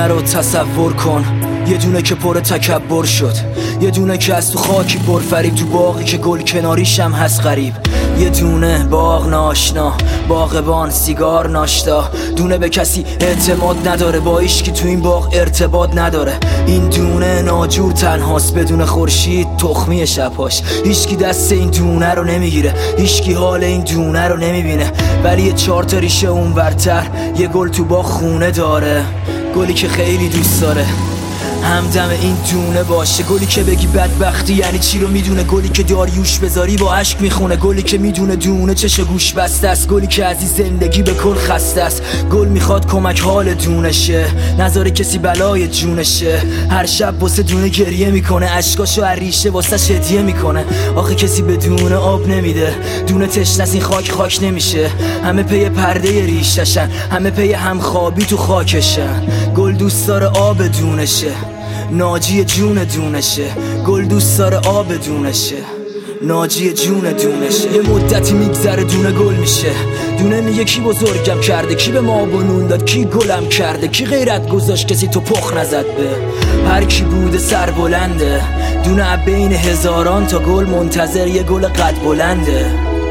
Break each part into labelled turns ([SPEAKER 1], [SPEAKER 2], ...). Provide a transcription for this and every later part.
[SPEAKER 1] دونه رو تصور کن، یه دونه که پر تکبر شد، یه دونه که از تو خاکی پر فریب، تو باقی که گل کناریشم هست غریب. یه دونه باغ ناشنا، باغبان، سیگار ناشتا، دونه به کسی اعتماد نداره، با ایشکی تو این باغ ارتباط نداره. این دونه ناجور تنهاست بدون خورشید تخمی شبهاش، هیچکی دست این دونه رو نمیگیره، هیچکی حال این دونه رو نمیبینه. ولی یه 4 تا ریشه اون ورتر یه گل تو باغ خونه داره، گلی که خیلی دوست داره همدم این دونه باشه. گلی که بگی بدبختی یعنی چی رو میدونه، گلی که داریوش بذاری با عشق میخونه، گلی که میدونه دونه چش گوش بسته است، گلی که از این زندگی به کل خسته است. گل میخواد کمک حال دونشه، نذاره کسی بلای جونشه. هر شب واسه دونه گریه میکنه، عشقاشو هر ریشه واسه هدیه میکنه. آخه کسی به دونه آب نمیده، دونه تشنه این خاک نمیشه. همه پی پرده ریششن، همه پی همخوابی تو خاکشن. گل دوست داره آب دونشه، ناجی جون دونشه. گل دوست داره آب دونشه، ناجی جون دونشه. یه مدتی میگذره دونه گل میشه، دونه میگه کی بزرگم کرده، کی به ما بنون داد، کی گلم کرده، کی غیرت گذاشت کسی تو پخ نزد به. هر کی بوده سر بلنده، دونه بین هزاران تا گل منتظر یه گل قد بلنده.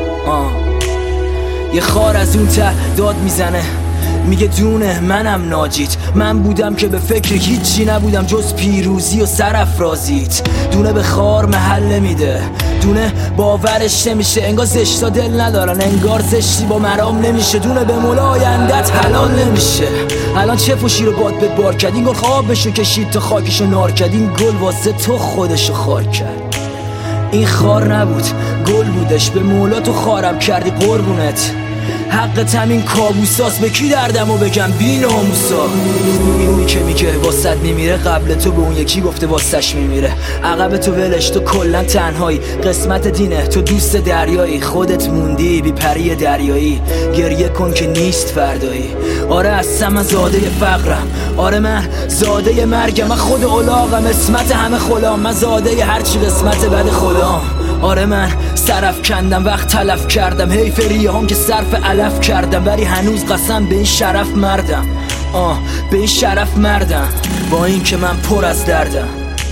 [SPEAKER 1] یه خار از اون ته داد میزنه، میگه دونه منم ناجیت، من بودم که به فکر هیچی نبودم جز پیروزی و سرافرازیت. دونه به خار محل نمیده، دونه باورش نمیشه، انگار زشتا دل ندارن، انگار زشتی با مرام نمیشه. دونه به مولا آیندت حلال نمیشه، الان چه فوشی رو باد بهت بار کرد، این گل خوابشو کشید تا خاکشو نار کرد، این گل واسه تو خودشو خار کرد. این خار نبود گل بودش، به مولا تو خارم کردی قربونت. حقت همین کابوساست، به کی دردمو بگم بی ناموسا. اینی که میگه واسط میمیره، قبل تو به اون یکی گفته واسش میمیره. عقب تو ولش، تو کلن تنهایی، قسمت دینه تو دوست دریایی. خودت موندی بی پری دریایی، گریه کن که نیست فردایی. آره اصلا من زاده فقرم، آره من زاده مرگم، من خود الاغم اسمت همه خلام، من زاده هرچی قسمت بد خدام. آره من صرف کندم وقت تلف کردم، حیف ریه هم که صرف علف کردم، ولی هنوز قسم به این شرف مردم. به این شرف مردم، با این که من پر از دردم.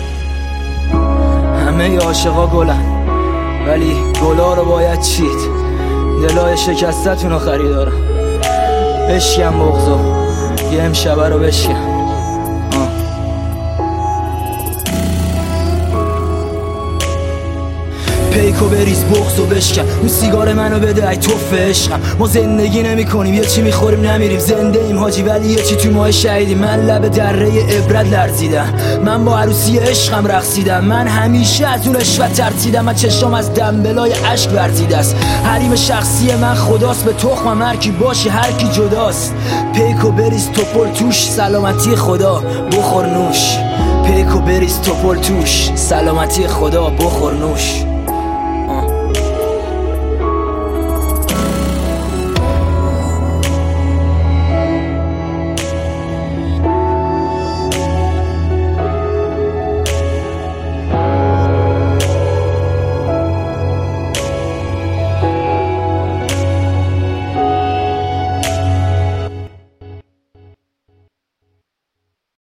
[SPEAKER 1] همه عاشقا گلن ولی گلا رو باید چید، دلای شکستتون رو خریدارم. بشکم بغضو یه امشبه رو بشکم. پیکو بریز بغضو بشکن، اون سیگار منو بده ای توف عشقم. ما زندگی نمی کنیم یه چی میخوریم نمیریم، زنده ایم حاجی ولی یه چی تو ماه شهیدیم. من لب دره عبرت لرزیدم، من با عروسی عشقم رقصیدم، من همیشه از اون عشق ترسیدم، من چشام از دنبلای عشق ورزیده است. حریم شخصی من خداست، به تخمم هر کی باشه هر کی جداست. پیکو بریز توپل توش، سلامتی خدا بخور نوش. پیکو بریز توپل توش، سلامتی خدا بخور نوش.